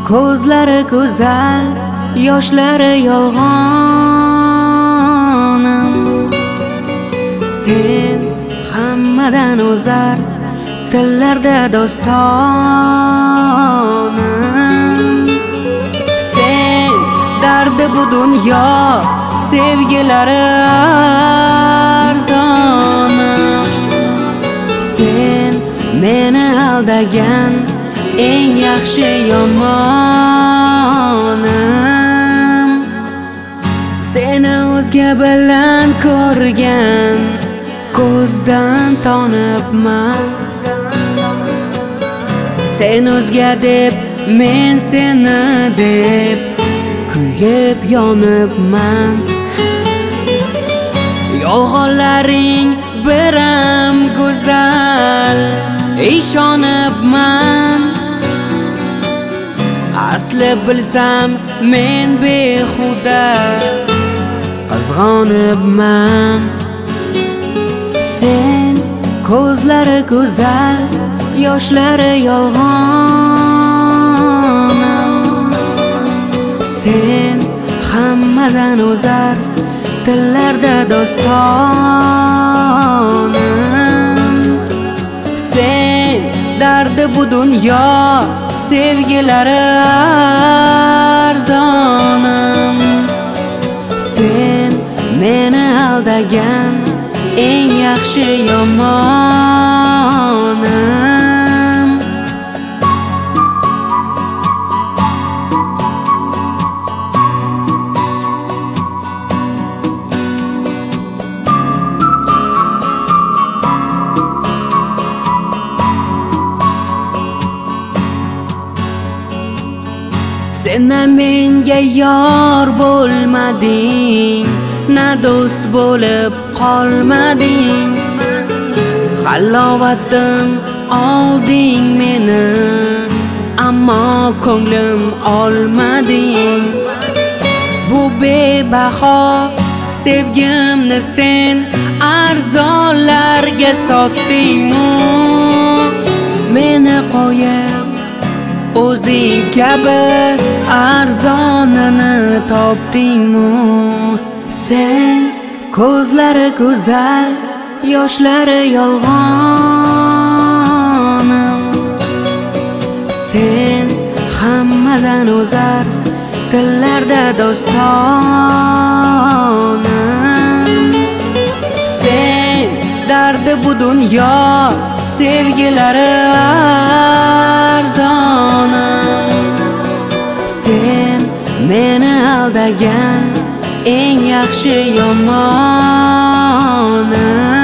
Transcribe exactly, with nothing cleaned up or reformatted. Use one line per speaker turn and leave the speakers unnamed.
ko'zlari go'zal, yoshlari yolg'onim. Sen hammadan o'zar, tillarda dostonim. Sen dardi bu dunyo, sevgilari arzonim. Sen meni aldagan eng yaxshi yomonim. Seni o'zga bilan ko'rgan, ko'zdan tanibman. Sen o'zga deb, men seni deb kuyib yonibman. Yolg'onlaring biram go'zal, ishonibman. Asli bilsam men behuda qizg'onibman. Sen ko'zlari go'zal, yoshlari yolg'onim. Sen hammadan o'zar, tillarda dostonim. Sen dardi bu dunyo, sevgilari arzonim. Sen meni aldagan eng yaxshi yomonim. Sen menga yor bo'lmading, na do'st bo'lib qolmading. Halovatim olding meni, ammo ko'nglim olmading. Bu bebaho sevgimni sen arzonlarga sotding-mu? Meni qo'yib o'zing kabi arzonini topding-mu? Sen ko'zlari go'zal, yoshlari yolg'onim. Sen hammadan o'zar, tillarda dostonim. Sen dardi bu dunyo, sevgilari arzonim. Sen meni aldagan eng yaxshi yomonim.